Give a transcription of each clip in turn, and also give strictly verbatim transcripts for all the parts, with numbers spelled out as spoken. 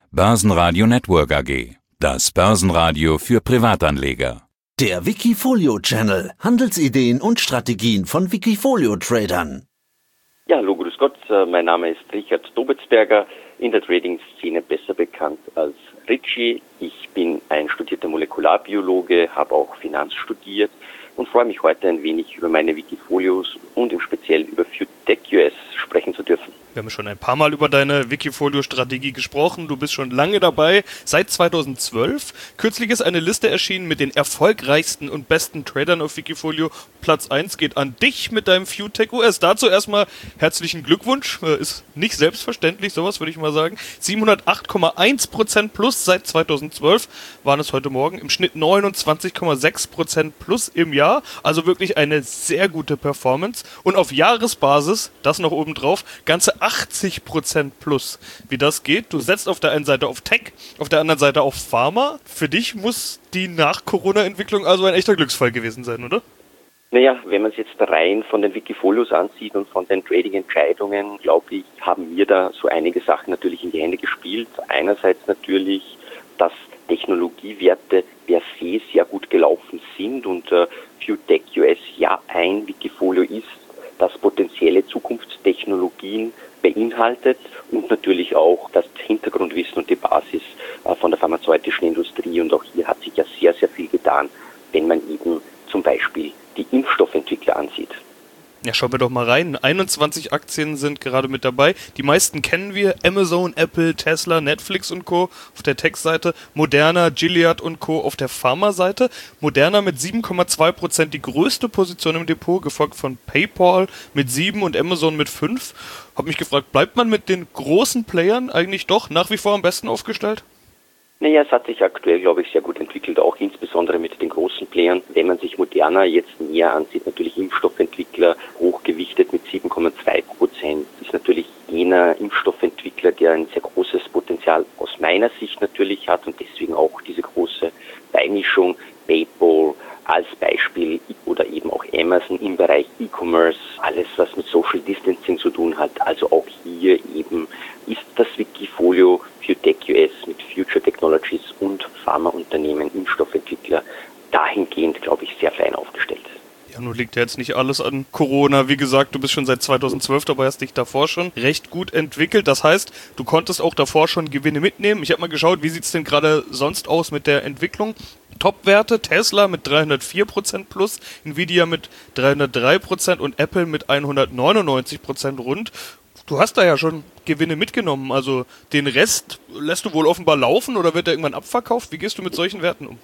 Börsenradio Network A G. Das Börsenradio für Privatanleger. Der Wikifolio-Channel. Handelsideen und Strategien von Wikifolio-Tradern. Ja, hallo, grüß Gott. Mein Name ist Richard Dobitzberger, in der Trading-Szene besser bekannt als Richie. Ich bin ein studierter Molekularbiologe, habe auch Finanz studiert und freue mich heute ein wenig über meine Wikifolios und im Speziellen über FuTech.us sprechen zu dürfen. Wir haben schon ein paar Mal über deine Wikifolio-Strategie gesprochen. Du bist schon lange dabei, seit zweitausendzwölf. Kürzlich ist eine Liste erschienen mit den erfolgreichsten und besten Tradern auf Wikifolio. Platz eins geht an dich mit deinem FuTech.us. Dazu erstmal herzlichen Glückwunsch. Ist nicht selbstverständlich, sowas würde ich mal sagen. siebenhundertacht Komma eins Prozent plus seit zweitausendzwölf waren es heute Morgen. Im Schnitt neunundzwanzig Komma sechs Prozent plus im Jahr. Also wirklich eine sehr gute Performance. Und auf Jahresbasis, das noch oben drauf, ganze achtzig Prozent plus. Wie das geht? Du setzt auf der einen Seite auf Tech, auf der anderen Seite auf Pharma. Für dich muss die Nach-Corona-Entwicklung also ein echter Glücksfall gewesen sein, oder? Naja, wenn man es jetzt rein von den Wikifolios ansieht und von den Trading-Entscheidungen, glaube ich, haben mir da so einige Sachen natürlich in die Hände gespielt. Einerseits natürlich, dass Technologiewerte per se sehr gut gelaufen sind und äh, FuTech.us ja ein Wikifolio ist, das potenzielle Zukunftstechnologien beinhaltet und natürlich auch das Hintergrundwissen und die Basis äh, von der pharmazeutischen Industrie. Und auch hier hat sich ja sehr, sehr viel getan, wenn man eben zum Beispiel die Impfstoffentwickler ansieht. Ja, schauen wir doch mal rein. einundzwanzig Aktien sind gerade mit dabei. Die meisten kennen wir. Amazon, Apple, Tesla, Netflix und Co. auf der Tech-Seite. Moderna, Gilead und Co. auf der Pharma-Seite. Moderna mit sieben Komma zwei Prozent die größte Position im Depot, gefolgt von PayPal mit sieben und Amazon mit fünf. Hab mich gefragt, bleibt man mit den großen Playern eigentlich doch nach wie vor am besten aufgestellt? Naja, es hat sich aktuell, glaube ich, sehr gut entwickelt, auch insbesondere mit den großen Playern. Wenn man sich Moderna jetzt näher ansieht, natürlich Impfstoffentwickler, hochgewichtet mit sieben Komma zwei Prozent, ist natürlich jener Impfstoffentwickler, der ein sehr großes Potenzial aus meiner Sicht natürlich hat und deswegen auch diese große Beimischung PayPal als Beispiel oder eben auch Amazon im Bereich E-Commerce, alles was mit Social Distancing zu tun hat, also auch hier eben ist das Wikifolio FuTech.us mit Future Technologies und Pharmaunternehmen, Impfstoffentwickler dahingehend, glaube ich, sehr fein aufgestellt. Ja, nun liegt ja jetzt nicht alles an Corona. Wie gesagt, du bist schon seit zweitausendzwölf dabei, hast dich davor schon recht gut entwickelt. Das heißt, du konntest auch davor schon Gewinne mitnehmen. Ich habe mal geschaut, wie sieht es denn gerade sonst aus mit der Entwicklung? Top-Werte, Tesla mit dreihundertvier Prozent plus, Nvidia mit dreihundertdrei Prozent und Apple mit hundertneunundneunzig Prozent rund. Du hast da ja schon Gewinne mitgenommen, also den Rest lässt du wohl offenbar laufen oder wird der irgendwann abverkauft? Wie gehst du mit solchen Werten um?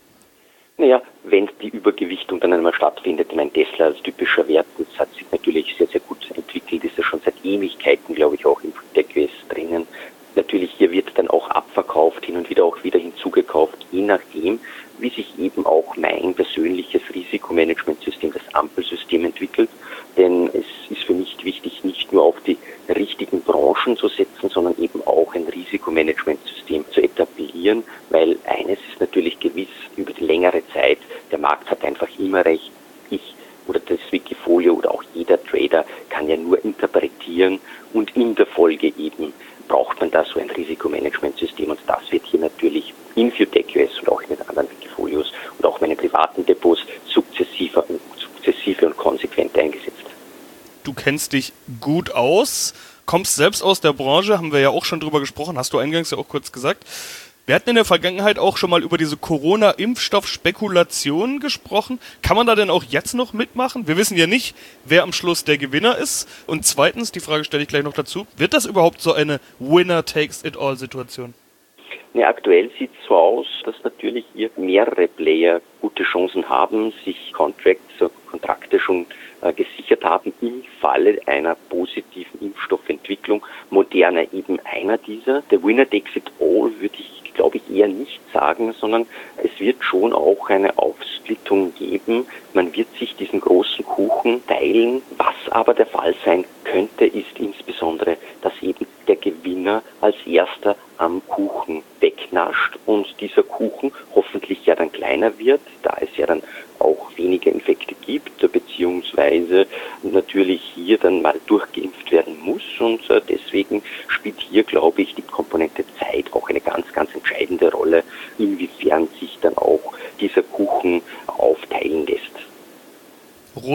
Naja, wenn die Übergewichtung dann einmal stattfindet, ich meine, Tesla als typischer Wert, das hat sich natürlich sehr, sehr gut entwickelt, ist ja schon seit Ewigkeiten, glaube ich, auch im FuTech.us drinnen. Natürlich, hier wird dann auch abverkauft, hin und wieder auch wieder hinzugekauft, je nachdem, wie sich eben auch mein persönliches Risikomanagementsystem, das Ampelsystem entwickelt. Denn es ist für mich wichtig, nicht nur auf die richtigen Branchen zu setzen, sondern eben auch ein Risikomanagementsystem zu etablieren, weil eines ist natürlich gewiss, über die längere Zeit, der Markt hat einfach immer recht, ich oder das Wikifolio oder auch jeder Trader kann ja nur interpretieren und in der Folge eben braucht man da so ein Risikomanagementsystem und das wird hier natürlich in FuTech.us und auch in den anderen Wikifolios und auch meinen privaten Depots sukzessive und, sukzessive und konsequent eingesetzt. Du kennst dich gut aus, kommst selbst aus der Branche, haben wir ja auch schon drüber gesprochen, hast du eingangs ja auch kurz gesagt. Wir hatten in der Vergangenheit auch schon mal über diese Corona-Impfstoff-Spekulation gesprochen. Kann man da denn auch jetzt noch mitmachen? Wir wissen ja nicht, wer am Schluss der Gewinner ist. Und zweitens, die Frage stelle ich gleich noch dazu, wird das überhaupt so eine Winner-takes-it-all-Situation? Ja, aktuell sieht es so aus, dass natürlich hier mehrere Player gute Chancen haben, sich Contracts, Kontrakte schon äh, gesichert haben im Falle einer positiven Impfstoffentwicklung. Moderna eben einer dieser. Der Winner takes it all würde ich, glaube ich, eher nicht sagen, sondern es wird schon auch eine Aufsplittung geben. Man wird sich diesen großen Kuchen teilen. Was aber der Fall sein könnte, ist insbesondere, dass eben der Gewinner als erster am Kuchen wegnascht und dieser Kuchen hoffentlich ja dann kleiner wird, da es ja dann auch weniger Infekte gibt, beziehungsweise natürlich hier dann mal durchgeimpft werden muss und deswegen spielt hier, glaube ich, die Komponente Zeit auch eine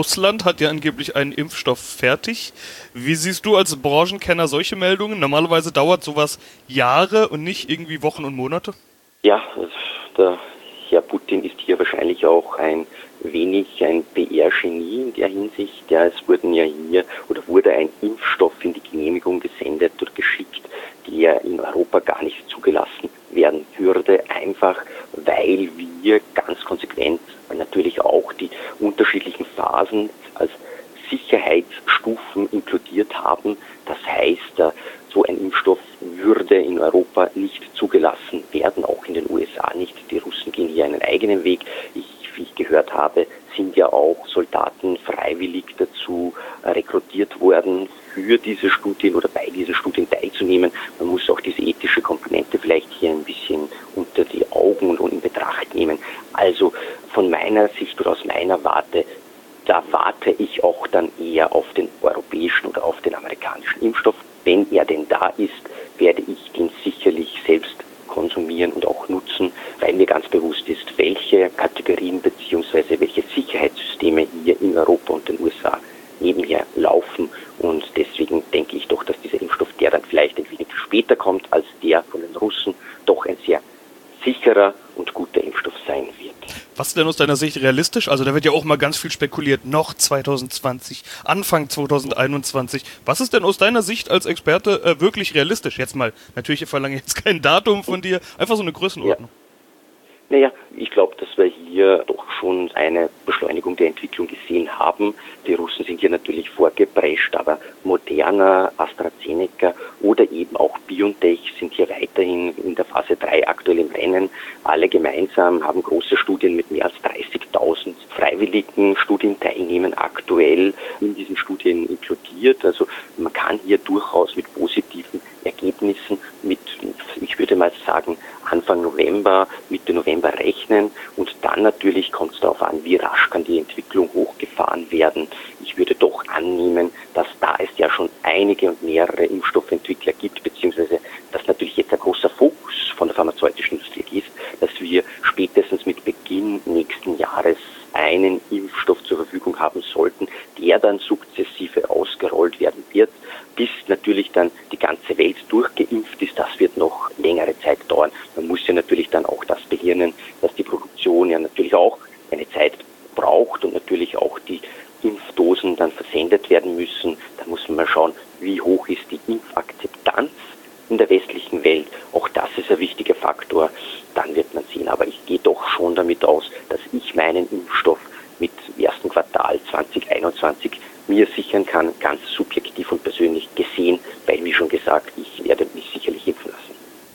Russland hat ja angeblich einen Impfstoff fertig. Wie siehst du als Branchenkenner solche Meldungen? Normalerweise dauert sowas Jahre und nicht irgendwie Wochen und Monate. Ja, der Herr Putin ist hier wahrscheinlich auch ein wenig ein P R-Genie in der Hinsicht. Ja, es wurden ja hier oder wurde ein Impfstoff in die Genehmigung gesendet oder geschickt, der in Europa gar nicht zugelassen werden würde, einfach weil wir ganz konsequent natürlich auch die unterschiedlichen Phasen als Sicherheitsstufen inkludiert haben. Das heißt, so ein Impfstoff würde in Europa nicht zugelassen werden, auch in den U S A nicht. Die Russen gehen hier einen eigenen Weg. Ich, wie ich gehört habe, sind ja auch Soldaten freiwillig dazu rekrutiert worden, für diese Studien oder bei diesen Studien teilzunehmen. Man muss auch diese ethische Komponente vielleicht hier ein bisschen unter die Augen und in Betracht nehmen. Also von meiner Sicht oder aus meiner Warte, da warte ich auch dann eher auf den europäischen oder auf den amerikanischen Impfstoff. Wenn er denn da ist, werde ich den sicherlich selbst konsumieren und auch nutzen, weil mir ganz bewusst ist, welche Kategorien bzw. welche Sicherheitssysteme hier in Europa und den U S A nebenher laufen. Und deswegen denke ich doch, dass dieser Impfstoff, der dann vielleicht ein wenig später kommt als der von den Russen, doch ein sehr sicherer und guter Impfstoff sein wird. Was ist denn aus deiner Sicht realistisch? Also da wird ja auch mal ganz viel spekuliert, noch zwanzig zwanzig, Anfang zwanzig einundzwanzig. Was ist denn aus deiner Sicht als Experte äh, wirklich realistisch? Jetzt mal, natürlich verlange ich jetzt kein Datum von dir, einfach so eine Größenordnung. Ja. Naja, ich glaube, dass wir hier doch schon eine Beschleunigung der Entwicklung gesehen haben. Die Russen sind hier natürlich vorgeprescht, aber Moderna, AstraZeneca oder eben auch BioNTech sind hier weiterhin in der Phase drei aktuell im Rennen. Alle gemeinsam haben große Studien mit mehr als dreißigtausend freiwilligen Studienteilnehmern aktuell in diesen Studien inkludiert. Also man kann hier durchaus mit positiven Ergebnissen mit, ich würde mal sagen, Anfang November, Mitte November rechnen und dann natürlich kommt es darauf an, wie rasch kann die Entwicklung hochgefahren werden. Ich würde doch annehmen, dass da es ja schon einige und mehrere Impfstoffentwickler gibt, beziehungsweise dass natürlich jetzt ein großer Fokus von der pharmazeutischen Industrie ist, dass wir spätestens mit Beginn nächsten Jahres einen Impfstoff zur Verfügung haben sollten, der dann sukzessive ausgerollt werden wird, bis natürlich dann die ganze Welt durchgeimpft ist. Das wird noch längere Zeit dauern. Man muss ja natürlich dann auch das behirnen, dass die Produktion ja natürlich auch eine Zeit braucht und natürlich auch die Impfdosen dann versendet werden müssen. Da muss man mal schauen, wie hoch ist die Impfakzeptanz in der westlichen Welt. Auch das ist ein wichtiger Faktor. Dann wird man sehen. Aber ich gehe doch schon damit aus, dass ich meinen Impfstoff mit dem ersten Quartal zwanzig einundzwanzig mir sichern kann, ganz subjektiv und persönlich gesehen, weil, wie schon gesagt, ich werde mich sicherlich impfen lassen.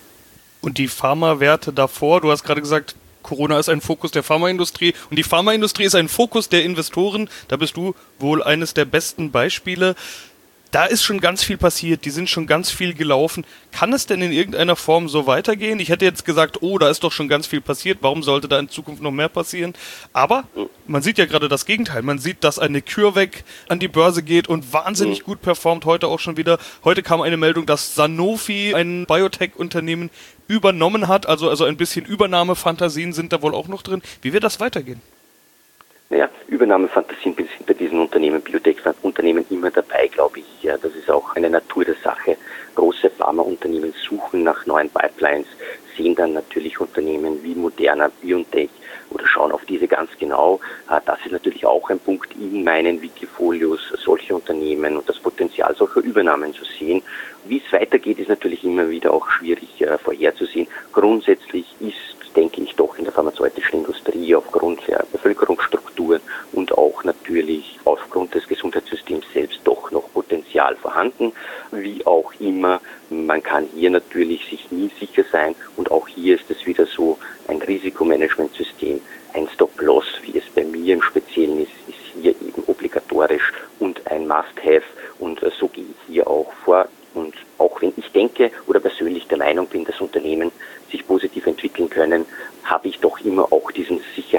Und die Pharmawerte davor, du hast gerade gesagt, Corona ist ein Fokus der Pharmaindustrie und die Pharmaindustrie ist ein Fokus der Investoren. Da bist du wohl eines der besten Beispiele. Da ist schon ganz viel passiert, die sind schon ganz viel gelaufen. Kann es denn in irgendeiner Form so weitergehen? Ich hätte jetzt gesagt, oh, da ist doch schon ganz viel passiert, warum sollte da in Zukunft noch mehr passieren? Aber man sieht ja gerade das Gegenteil. Man sieht, dass eine CureVac an die Börse geht und wahnsinnig gut performt, heute auch schon wieder. Heute kam eine Meldung, dass Sanofi, ein Biotech-Unternehmen, übernommen hat, also, also ein bisschen Übernahmefantasien sind da wohl auch noch drin. Wie wird das weitergehen? Naja, Übernahmefantasien sind bei diesen Unternehmen, Biotech-Unternehmen immer dabei, glaube ich. Ja, das ist auch eine Natur der Sache. Große Pharmaunternehmen suchen nach neuen Pipelines, sehen dann natürlich Unternehmen wie Moderna, BioNTech oder schauen auf diese ganz genau. Das ist natürlich auch ein Punkt in meinen Wikifolios, solche Unternehmen und das Potenzial solcher Übernahmen zu sehen. Wie es weitergeht, ist natürlich immer wieder auch schwierig vorherzusehen. Grundsätzlich ist, denke ich, doch in der pharmazeutischen Industrie aufgrund der Bevölkerungsstrukturen und auch natürlich aufgrund des Gesundheitssystems selbst doch noch Potenzial vorhanden. Wie auch immer, man kann hier natürlich sich nie sicher sein und auch hier ist es wieder so ein Risikomanagementsystem, ein Stop-Loss, wie es bei mir im Speziellen ist, ist hier eben obligatorisch und ein Must-Have und so gehe ich hier auch vor. Und auch wenn ich denke oder persönlich der Meinung bin, dass Unternehmen sich positiv entwickeln können, habe ich doch immer auch diesen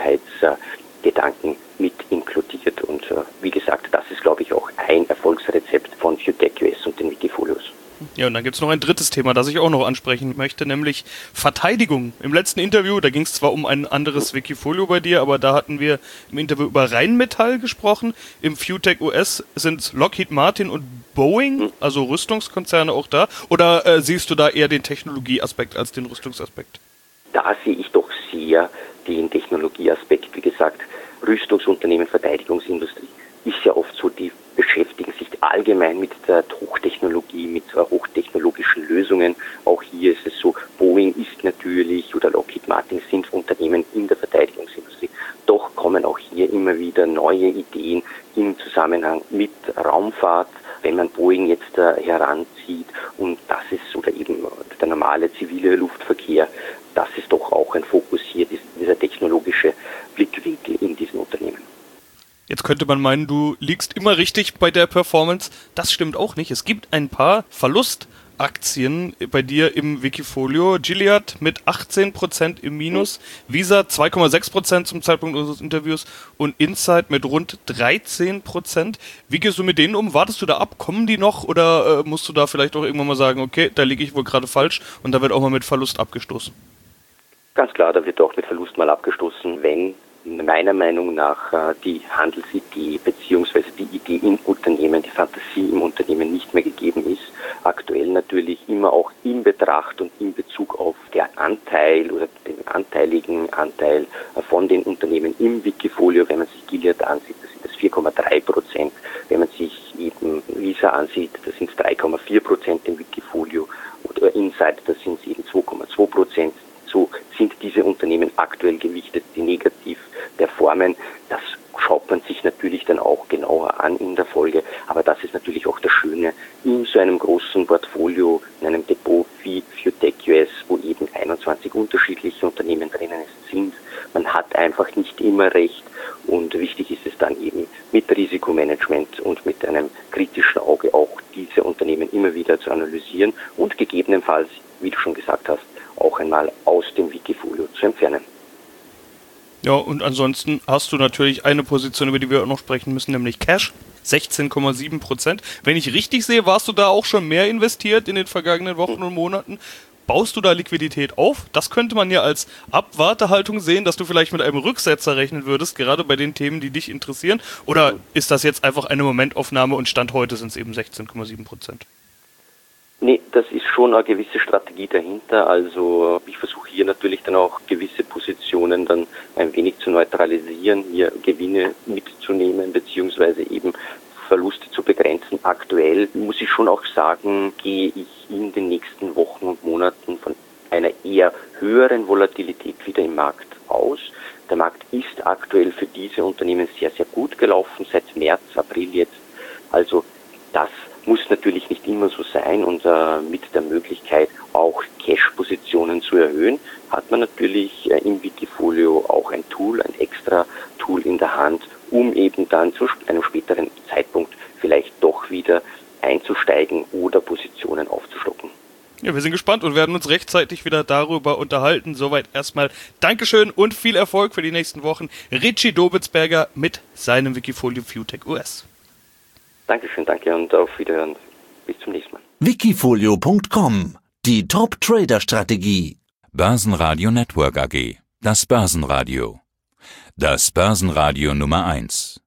Sicherheitsgedanken mit inkludiert. Und wie gesagt, das ist, glaube ich, auch ein Erfolgsrezept von FuTech U S und den Wikifolios. Ja, und dann gibt es noch ein drittes Thema, das ich auch noch ansprechen möchte, nämlich Verteidigung. Im letzten Interview, da ging es zwar um ein anderes Wikifolio bei dir, aber da hatten wir im Interview über Rheinmetall gesprochen. Im FuTech U S sind Lockheed Martin und Boeing, also Rüstungskonzerne, auch da. Oder äh, siehst du da eher den Technologieaspekt als den Rüstungsaspekt? Da sehe ich doch sehr den Technologieaspekt. Wie gesagt, Rüstungsunternehmen, Verteidigungsindustrie ist ja oft so, die beschäftigen sich allgemein mit der Hochtechnologie, mit hochtechnologischen Lösungen. Auch hier ist es so, Boeing ist natürlich oder Lockheed Martin sind Unternehmen in der Verteidigungsindustrie. Doch kommen auch hier immer wieder neue Ideen im Zusammenhang mit Raumfahrt. Wenn man Boeing jetzt äh, heranzieht und das ist, oder eben der normale zivile Luftverkehr, das ist doch auch ein Fokus hier, dieser technologische Blickwinkel in diesen Unternehmen. Jetzt könnte man meinen, du liegst immer richtig bei der Performance. Das stimmt auch nicht. Es gibt ein paar Verlustaktien bei dir im Wikifolio. Gilead mit achtzehn Prozent im Minus, Visa zwei Komma sechs Prozent zum Zeitpunkt unseres Interviews und Insight mit rund dreizehn Prozent. Wie gehst du mit denen um? Wartest du da ab? Kommen die noch? Oder äh, musst du da vielleicht auch irgendwann mal sagen, okay, da liege ich wohl gerade falsch und da wird auch mal mit Verlust abgestoßen? Ganz klar, da wird auch mit Verlust mal abgestoßen, wenn meiner Meinung nach äh, die Handelsidee bzw. die Idee im Unternehmen, die Fantasie im Unternehmen nicht mehr gegeben ist. Aktuell natürlich immer auch in Betracht und in Bezug auf den Anteil oder den anteiligen Anteil äh, von den Unternehmen im Wikifolio. Wenn man sich Gilead ansieht, das sind das vier Komma drei Prozent. Wenn man sich eben Visa ansieht, das sind drei Komma vier Prozent im Wikifolio. Oder Insight, das sind es eben zwei Komma zwei Prozent. So sind diese Unternehmen aktuell gewichtet, die negativ performen. Das schaut man sich natürlich dann auch genauer an in der Folge. Aber das ist natürlich auch das Schöne in so einem großen Portfolio, in einem Depot wie FuTech U S, wo eben einundzwanzig unterschiedliche Unternehmen drinnen sind. Man hat einfach nicht immer recht. Und wichtig ist es dann eben mit Risikomanagement und mit einem kritischen Auge auch diese Unternehmen immer wieder zu analysieren und gegebenenfalls, wie du schon gesagt hast, auch einmal aus dem Wikifolio zu entfernen. Ja, und ansonsten hast du natürlich eine Position, über die wir auch noch sprechen müssen, nämlich Cash, sechzehn Komma sieben Prozent. Wenn ich richtig sehe, warst du da auch schon mehr investiert in den vergangenen Wochen und Monaten. Baust du da Liquidität auf? Das könnte man ja als Abwartehaltung sehen, dass du vielleicht mit einem Rücksetzer rechnen würdest, gerade bei den Themen, die dich interessieren. Oder ist das jetzt einfach eine Momentaufnahme und Stand heute sind es eben sechzehn Komma sieben Prozent? Nee, das ist schon eine gewisse Strategie dahinter. Also ich versuche hier natürlich dann auch gewisse Positionen dann ein wenig zu neutralisieren, hier Gewinne mitzunehmen, beziehungsweise eben Verluste zu begrenzen. Aktuell muss ich schon auch sagen, gehe ich in den nächsten Wochen und Monaten von einer eher höheren Volatilität wieder im Markt aus. Der Markt ist aktuell für diese Unternehmen sehr, sehr gut gelaufen, seit März, April jetzt. Also das muss natürlich nicht immer so sein und äh, mit der Möglichkeit auch Cash-Positionen zu erhöhen, hat man natürlich äh, im Wikifolio auch ein Tool, ein extra Tool in der Hand, um eben dann zu einem späteren Zeitpunkt vielleicht doch wieder einzusteigen oder Positionen aufzustocken. Ja, wir sind gespannt und werden uns rechtzeitig wieder darüber unterhalten. Soweit erstmal Dankeschön und viel Erfolg für die nächsten Wochen. Richie Dobitzberger mit seinem Wikifolio FuTech U S. Dankeschön, danke und auf Wiederhören. Bis zum nächsten Mal. Wikifolio Punkt com, die Top-Trader-Strategie. Börsenradio Network A G. Das Börsenradio. Das Börsenradio Nummer eins.